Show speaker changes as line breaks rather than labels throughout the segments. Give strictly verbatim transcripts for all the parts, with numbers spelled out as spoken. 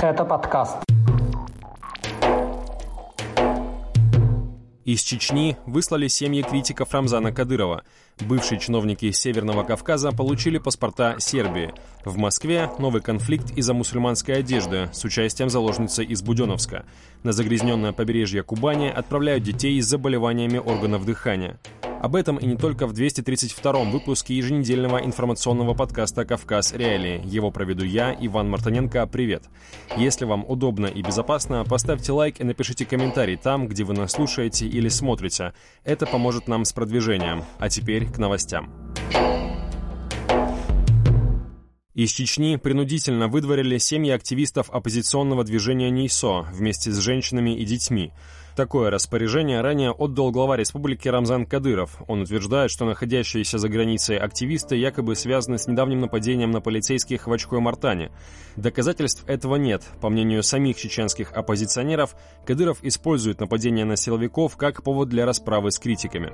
Это подкаст.
Из Чечни выслали семьи критиков Рамзана Кадырова. Бывшие чиновники из Северного Кавказа получили паспорта Сербии. В Москве новый конфликт из-за мусульманской одежды с участием заложницы из Буденновска. На загрязненное побережье Кубани отправляют детей с заболеваниями органов дыхания. Об этом и не только в двести тридцать втором выпуске еженедельного информационного подкаста «Кавказ. Реалии». Его проведу я, Иван Мартыненко. Привет! Если вам удобно и безопасно, поставьте лайк и напишите комментарий там, где вы нас слушаете или смотрите. Это поможет нам с продвижением. А теперь к новостям. Из Чечни принудительно выдворили семьи активистов оппозиционного движения НИЙСО вместе с женщинами и детьми. Такое распоряжение ранее отдал глава республики Рамзан Кадыров. Он утверждает, что находящиеся за границей активисты якобы связаны с недавним нападением на полицейских в Очкой-Мартане. Доказательств этого нет. По мнению самих чеченских оппозиционеров, Кадыров использует нападение на силовиков как повод для расправы с критиками.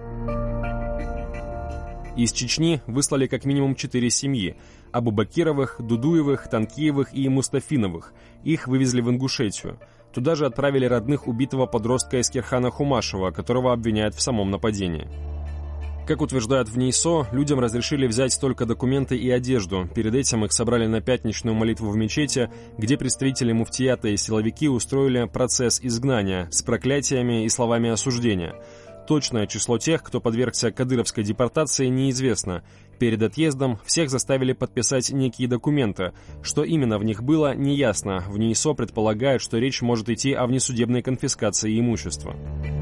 Из Чечни выслали как минимум четыре семьи – Абубакировых, Дудуевых, Танкиевых и Мустафиновых. Их вывезли в Ингушетию. Туда же отправили родных убитого подростка Эскерхана Хумашева, которого обвиняют в самом нападении. Как утверждают в НИЙСО, людям разрешили взять только документы и одежду. Перед этим их собрали на пятничную молитву в мечети, где представители муфтията и силовики устроили процесс изгнания с проклятиями и словами осуждения. Точное число тех, кто подвергся кадыровской депортации, неизвестно. Перед отъездом всех заставили подписать некие документы. Что именно в них было, неясно. В НИЙСО предполагают, что речь может идти о внесудебной конфискации имущества.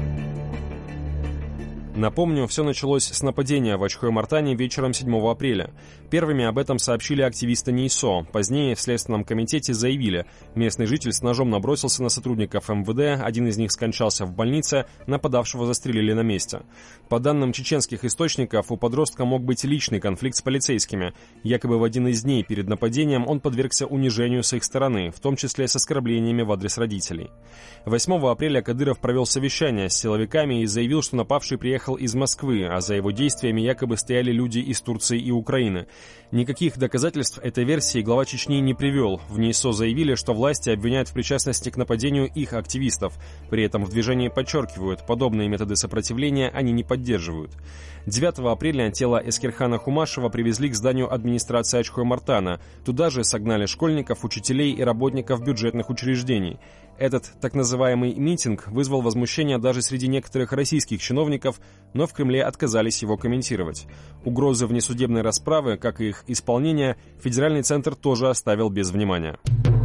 Напомню, все началось с нападения в Очкой-Мартане вечером седьмого апреля. Первыми об этом сообщили активисты НИЙСО. Позднее в Следственном комитете заявили, местный житель с ножом набросился на сотрудников эм вэ дэ, один из них скончался в больнице, нападавшего застрелили на месте. По данным чеченских источников, у подростка мог быть личный конфликт с полицейскими. Якобы в один из дней перед нападением он подвергся унижению с их стороны, в том числе с оскорблениями в адрес родителей. восьмого апреля Кадыров провел совещание с силовиками и заявил, что напавший приехал из Москвы, а за его действиями якобы стояли люди из Турции и Украины. Никаких доказательств этой версии глава Чечни не привел. В НИЙСО заявили, что власти обвиняют в причастности к нападению их активистов. При этом в движении подчеркивают, подобные методы сопротивления они не поддерживают. девятого апреля тело Эскерхана Хумашева привезли к зданию администрации Очкой-Мартана. Туда же согнали школьников, учителей и работников бюджетных учреждений. Этот так называемый митинг вызвал возмущение даже среди некоторых российских чиновников, но в Кремле отказались его комментировать. Угрозы внесудебной расправы, как и их исполнение, федеральный центр тоже оставил без внимания.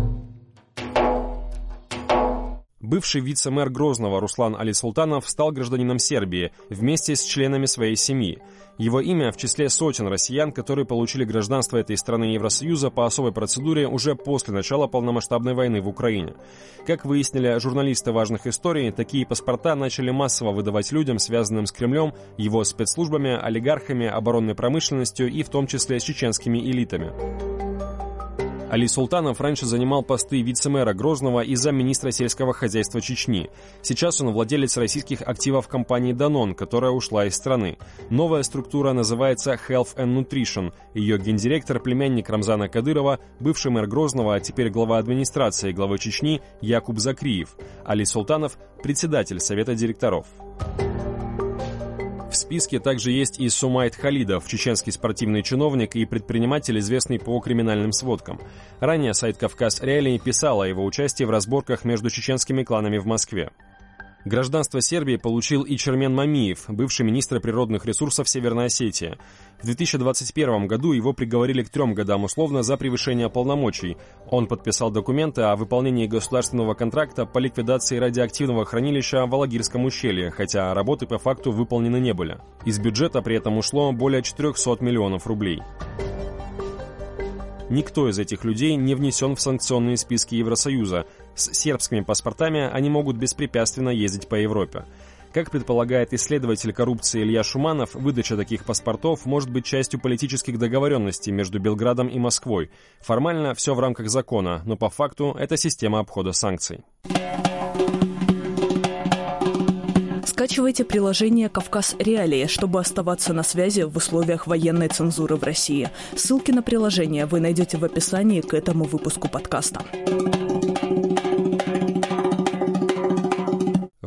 Бывший вице-мэр Грозного Руслан Али-Султанов стал гражданином Сербии вместе с членами своей семьи. Его имя в числе сотен россиян, которые получили гражданство этой страны Евросоюза по особой процедуре уже после начала полномасштабной войны в Украине. Как выяснили журналисты важных историй, такие паспорта начали массово выдавать людям, связанным с Кремлем, его спецслужбами, олигархами, оборонной промышленностью и в том числе с чеченскими элитами. Али Султанов раньше занимал посты вице-мэра Грозного и замминистра сельского хозяйства Чечни. Сейчас он владелец российских активов компании Danone, которая ушла из страны. Новая структура называется Health and Nutrition. Ее гендиректор, племянник Рамзана Кадырова, бывший мэр Грозного, а теперь глава администрации главы Чечни Якуб Закриев. Али Султанов – председатель совета директоров. В списке также есть и Сумайт Халидов, чеченский спортивный чиновник и предприниматель, известный по криминальным сводкам. Ранее сайт «Кавказ. Реалии» писал о его участии в разборках между чеченскими кланами в Москве. Гражданство Сербии получил и Чермен Мамиев, бывший министр природных ресурсов Северной Осетии. В две тысячи двадцать первом году его приговорили к трем годам условно за превышение полномочий. Он подписал документы о выполнении государственного контракта по ликвидации радиоактивного хранилища в Алагирском ущелье, хотя работы по факту выполнены не были. Из бюджета при этом ушло более четырехсот миллионов рублей. Никто из этих людей не внесен в санкционные списки Евросоюза. С сербскими паспортами они могут беспрепятственно ездить по Европе. Как предполагает исследователь коррупции Илья Шуманов, выдача таких паспортов может быть частью политических договоренностей между Белградом и Москвой. Формально все в рамках закона, но по факту это система обхода санкций.
Скачивайте приложение «Кавказ. Реалии», чтобы оставаться на связи в условиях военной цензуры в России. Ссылки на приложение вы найдете в описании к этому выпуску подкаста.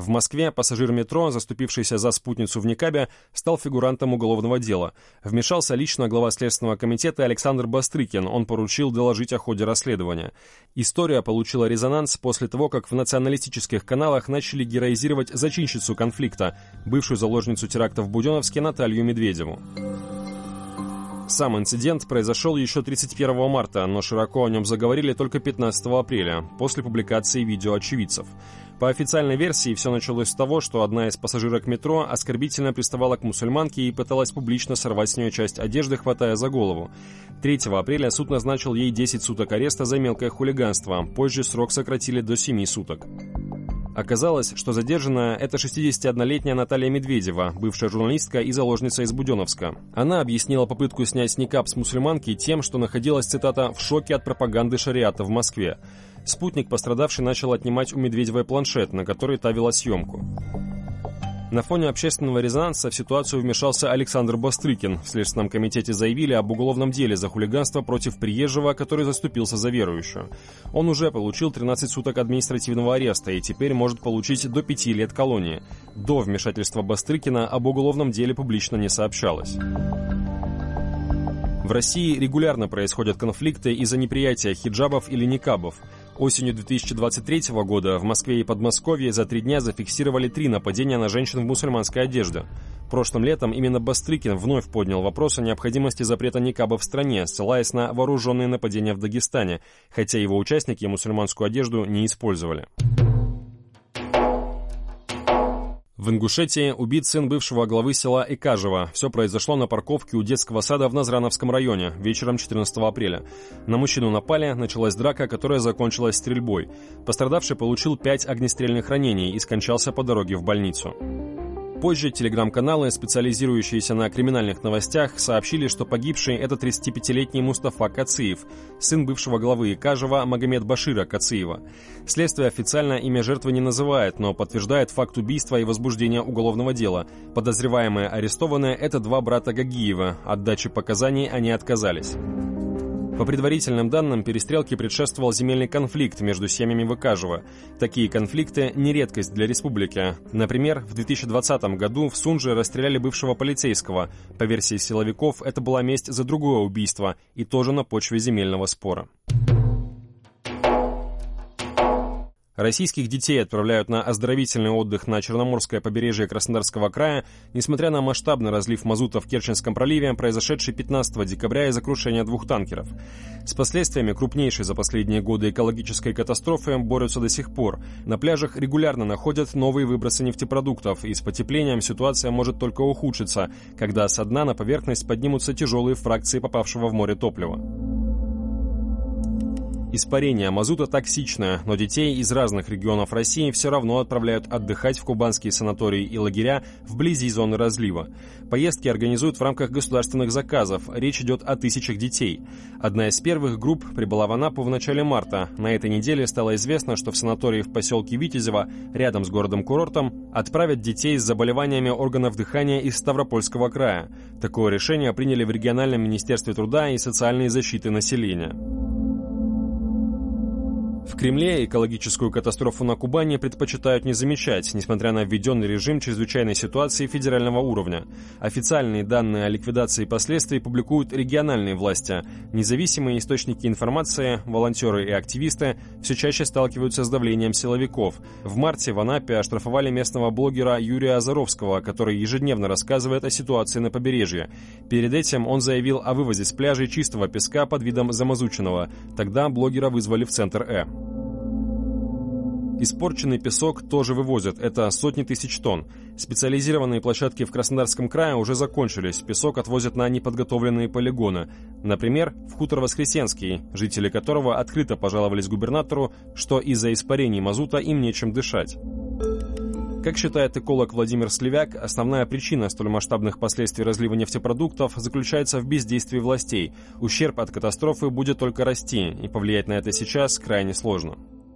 В Москве пассажир метро, заступившийся за спутницу в никабе, стал фигурантом уголовного дела. Вмешался лично глава Следственного комитета Александр Бастрыкин. Он поручил доложить о ходе расследования. История получила резонанс после того, как в националистических каналах начали героизировать зачинщицу конфликта, бывшую заложницу теракта в Буденновске Наталью Медведеву. Сам инцидент произошел еще тридцать первого марта, но широко о нем заговорили только пятнадцатого апреля, после публикации видео очевидцев. По официальной версии, все началось с того, что одна из пассажирок метро оскорбительно приставала к мусульманке и пыталась публично сорвать с нее часть одежды, хватая за голову. третьего апреля суд назначил ей десять суток ареста за мелкое хулиганство, позже срок сократили до семи суток. Оказалось, что задержанная – это шестидесятиоднолетняя Наталья Медведева, бывшая журналистка и заложница из Буденновска. Она объяснила попытку снять никаб с мусульманки тем, что находилась, цитата, «в шоке от пропаганды шариата в Москве». Спутник пострадавшей начал отнимать у Медведевой планшет, на который та вела съемку. На фоне общественного резонанса в ситуацию вмешался Александр Бастрыкин. В Следственном комитете заявили об уголовном деле за хулиганство против приезжего, который заступился за верующую. Он уже получил тринадцать суток административного ареста и теперь может получить до пяти лет колонии. До вмешательства Бастрыкина об уголовном деле публично не сообщалось. В России регулярно происходят конфликты из-за неприятия хиджабов или никабов. Осенью две тысячи двадцать третьего года в Москве и Подмосковье за три дня зафиксировали три нападения на женщин в мусульманской одежде. Прошлым летом именно Бастрыкин вновь поднял вопрос о необходимости запрета никаба в стране, ссылаясь на вооруженные нападения в Дагестане, хотя его участники мусульманскую одежду не использовали. В Ингушетии убит сын бывшего главы села Икажево. Все произошло на парковке у детского сада в Назрановском районе вечером четырнадцатого апреля. На мужчину напали, началась драка, которая закончилась стрельбой. Пострадавший получил пять огнестрельных ранений и скончался по дороге в больницу. Позже телеграм-каналы, специализирующиеся на криминальных новостях, сообщили, что погибший – это тридцатипятилетний Мустафа Кациев, сын бывшего главы Икажева Магомед Башира Кациева. Следствие официально имя жертвы не называет, но подтверждает факт убийства и возбуждения уголовного дела. Подозреваемые арестованные – это два брата Гагиева. От дачи показаний они отказались. По предварительным данным, перестрелке предшествовал земельный конфликт между семьями в Икажево. Такие конфликты – не редкость для республики. Например, в две тысячи двадцатом году в Сунже расстреляли бывшего полицейского. По версии силовиков, это была месть за другое убийство, и тоже на почве земельного спора. Российских детей отправляют на оздоровительный отдых на Черноморское побережье Краснодарского края, несмотря на масштабный разлив мазута в Керченском проливе, произошедший пятнадцатого декабря из-за крушения двух танкеров. С последствиями крупнейшей за последние годы экологической катастрофы борются до сих пор. На пляжах регулярно находят новые выбросы нефтепродуктов, и с потеплением ситуация может только ухудшиться, когда со дна на поверхность поднимутся тяжелые фракции попавшего в море топлива. Испарение мазута токсичное, но детей из разных регионов России все равно отправляют отдыхать в кубанские санатории и лагеря вблизи зоны разлива. Поездки организуют в рамках государственных заказов. Речь идет о тысячах детей. Одна из первых групп прибыла в Анапу в начале марта. На этой неделе стало известно, что в санатории в поселке Витязево, рядом с городом-курортом, отправят детей с заболеваниями органов дыхания из Ставропольского края. Такое решение приняли в региональном министерстве труда и социальной защиты населения. В Кремле экологическую катастрофу на Кубани предпочитают не замечать, несмотря на введенный режим чрезвычайной ситуации федерального уровня. Официальные данные о ликвидации последствий публикуют региональные власти. Независимые источники информации, волонтеры и активисты все чаще сталкиваются с давлением силовиков. В марте в Анапе оштрафовали местного блогера Юрия Азаровского, который ежедневно рассказывает о ситуации на побережье. Перед этим он заявил о вывозе с пляжей чистого песка под видом замазученного. Тогда блогера вызвали в центр Э. Испорченный песок тоже вывозят, это сотни тысяч тонн. Специализированные площадки в Краснодарском крае уже закончились, песок отвозят на неподготовленные полигоны. Например, в хутор Воскресенский, жители которого открыто пожаловались губернатору, что из-за испарений мазута им нечем дышать. Как считает эколог Владимир Сливяк, основная причина столь масштабных последствий разлива нефтепродуктов заключается в бездействии властей. Ущерб от катастрофы будет только расти, и повлиять на это сейчас крайне сложно.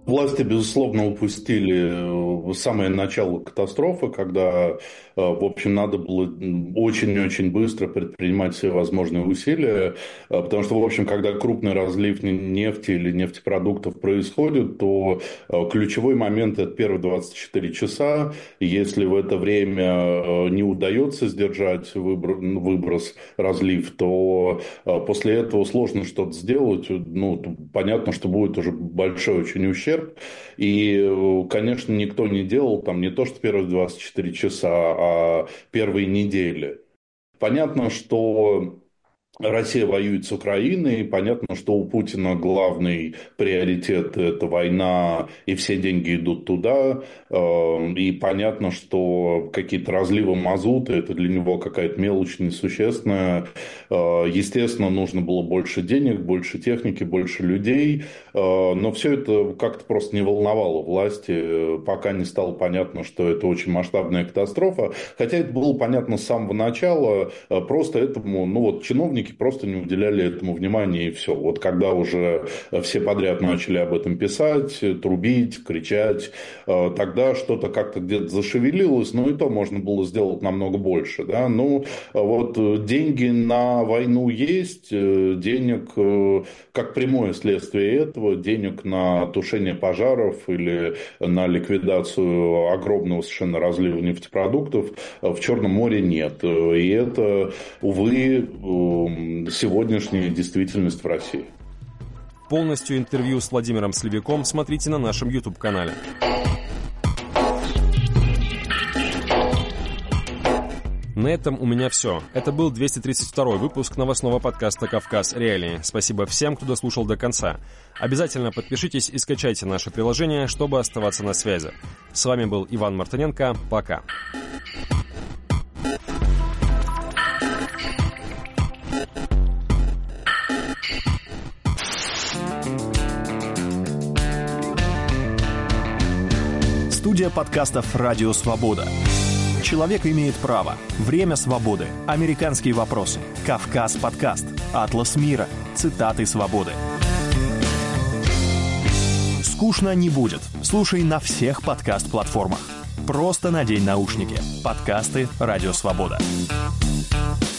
Власти, безусловно, упустили самое начало катастрофы, когда, в общем, надо было очень-очень быстро предпринимать все возможные усилия, потому что, в общем, когда крупный разлив нефти или нефтепродуктов происходит, то ключевой момент – это первые двадцать четыре часа. Если в это время не удается сдержать выброс, разлив, то после этого сложно что-то сделать. Ну, понятно, что будет уже большой очень ущерб. И, конечно, никто не делал там не то, что первые двадцать четыре часа, а первые недели. Понятно, что Россия воюет с Украиной, понятно, что у Путина главный приоритет – это война, и все деньги идут туда, и понятно, что какие-то разливы мазута – это для него какая-то мелочь несущественная. Естественно, нужно было больше денег, больше техники, больше людей, но все это как-то просто не волновало власти, пока не стало понятно, что это очень масштабная катастрофа, хотя это было понятно с самого начала, просто этому, ну вот, чиновники просто не уделяли этому внимания, и все. Вот когда уже все подряд начали об этом писать, трубить, кричать, тогда что-то как-то где-то зашевелилось, но и то можно было сделать намного больше. Да? Ну, вот деньги на войну есть, денег, как прямое следствие этого, денег на тушение пожаров или на ликвидацию огромного совершенно разлива нефтепродуктов в Черном море нет. И это, увы, сегодняшняя действительность в России.
Полностью интервью с Владимиром Сливяком смотрите на нашем YouTube-канале. На этом у меня все. Это был двести тридцать второй выпуск новостного подкаста «Кавказ Реалии». Спасибо всем, кто дослушал до конца. Обязательно подпишитесь и скачайте наше приложение, чтобы оставаться на связи. С вами был Иван Мартыненко. Пока.
Студия подкастов «Радио Свобода». Человек имеет право. Время свободы. Американские вопросы. Кавказ подкаст. Атлас мира. Цитаты свободы. Скучно не будет. Слушай на всех подкаст-платформах. Просто надень наушники. Подкасты «Радио Свобода».